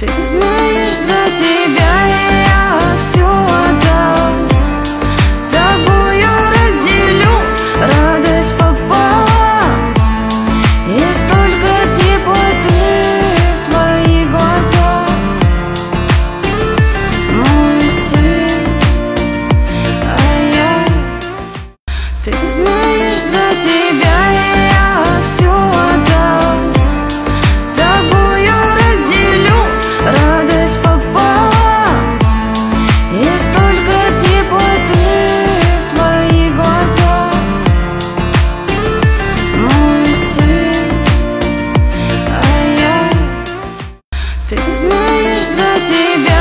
Ты знаешь, за тебя я все отдам. С тобою разделю радость пополам. Есть только теплоты в твоих глазах, мой сын, а я. Ты знаешь, за тебя я все отдам. С тобою разделю радость пополам. Есть только теплоты в твоих глазах, мой сын, а я. Ты знаешь, за тебя